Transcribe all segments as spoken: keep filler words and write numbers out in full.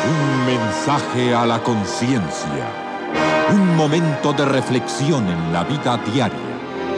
Un mensaje a la conciencia. Un momento de reflexión en la vida diaria.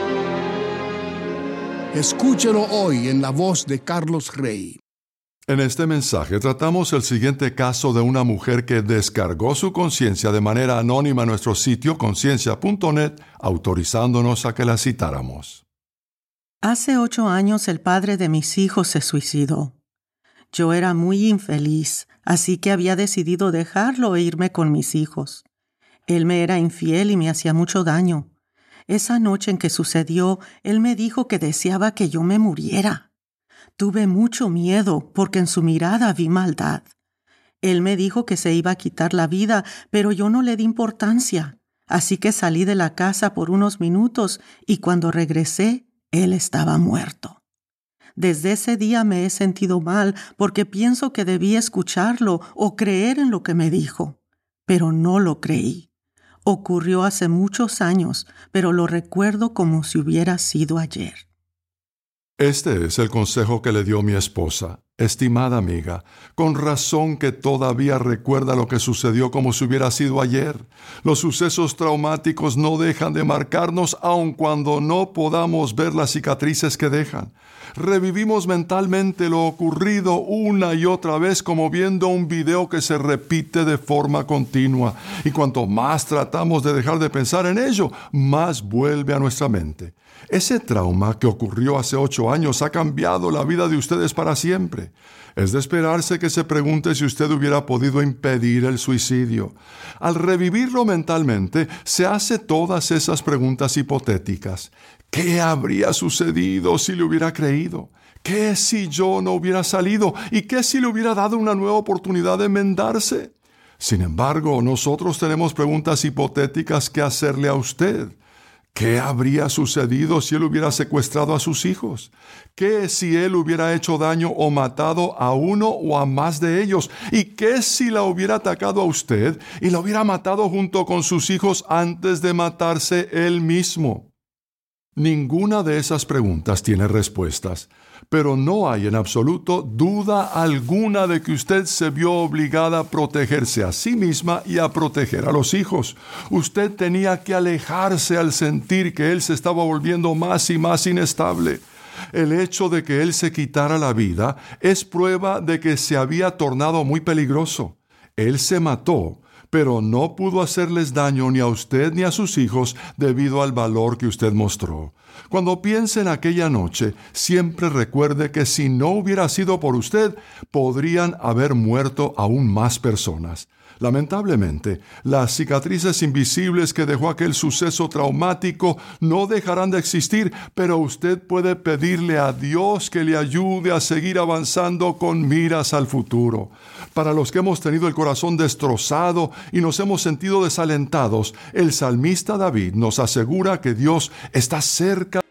Escúchelo hoy en la voz de Carlos Rey. En este mensaje tratamos el siguiente caso de una mujer que descargó su conciencia de manera anónima en nuestro sitio conciencia punto net, autorizándonos a que la citáramos. Hace ocho años el padre de mis hijos se suicidó. Yo era muy infeliz, así que había decidido dejarlo e irme con mis hijos. Él me era infiel y me hacía mucho daño. Esa noche en que sucedió, él me dijo que deseaba que yo me muriera. Tuve mucho miedo porque en su mirada vi maldad. Él me dijo que se iba a quitar la vida, pero yo no le di importancia. Así que salí de la casa por unos minutos y cuando regresé, él estaba muerto. Desde ese día me he sentido mal porque pienso que debí escucharlo o creer en lo que me dijo. Pero no lo creí. Ocurrió hace muchos años, pero lo recuerdo como si hubiera sido ayer. Este es el consejo que le dio mi esposa. Estimada amiga, con razón que todavía recuerda lo que sucedió como si hubiera sido ayer. Los sucesos traumáticos no dejan de marcarnos aun cuando no podamos ver las cicatrices que dejan. Revivimos mentalmente lo ocurrido una y otra vez como viendo un video que se repite de forma continua. Y cuanto más tratamos de dejar de pensar en ello, más vuelve a nuestra mente. Ese trauma que ocurrió hace ocho años ha cambiado la vida de ustedes para siempre. Es de esperarse que se pregunte si usted hubiera podido impedir el suicidio. Al revivirlo mentalmente, se hace todas esas preguntas hipotéticas. ¿Qué habría sucedido si le hubiera creído? ¿Qué si yo no hubiera salido? ¿Y qué si le hubiera dado una nueva oportunidad de enmendarse? Sin embargo, nosotros tenemos preguntas hipotéticas que hacerle a usted. ¿Qué habría sucedido si él hubiera secuestrado a sus hijos? ¿Qué si él hubiera hecho daño o matado a uno o a más de ellos? ¿Y qué si la hubiera atacado a usted y la hubiera matado junto con sus hijos antes de matarse él mismo? Ninguna de esas preguntas tiene respuestas, pero no hay en absoluto duda alguna de que usted se vio obligada a protegerse a sí misma y a proteger a los hijos. Usted tenía que alejarse al sentir que él se estaba volviendo más y más inestable. El hecho de que él se quitara la vida es prueba de que se había tornado muy peligroso. Él se mató, pero no pudo hacerles daño ni a usted ni a sus hijos debido al valor que usted mostró. Cuando piense en aquella noche, siempre recuerde que si no hubiera sido por usted, podrían haber muerto aún más personas. Lamentablemente, las cicatrices invisibles que dejó aquel suceso traumático no dejarán de existir, pero usted puede pedirle a Dios que le ayude a seguir avanzando con miras al futuro. Para los que hemos tenido el corazón destrozado y nos hemos sentido desalentados, el salmista David nos asegura que Dios está cerca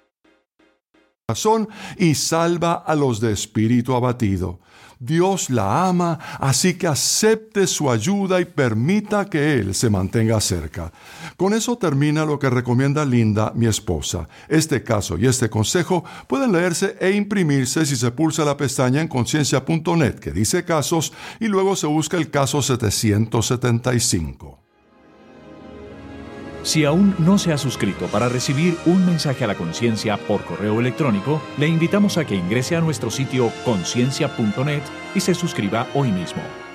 y salva a los de espíritu abatido. Dios la ama, así que acepte su ayuda y permita que Él se mantenga cerca. Con eso termina lo que recomienda Linda, mi esposa. Este caso y este consejo pueden leerse e imprimirse si se pulsa la pestaña en conciencia punto net que dice casos y luego se busca el caso setecientos setenta y cinco. Si aún no se ha suscrito para recibir un mensaje a la conciencia por correo electrónico, le invitamos a que ingrese a nuestro sitio conciencia punto net y se suscriba hoy mismo.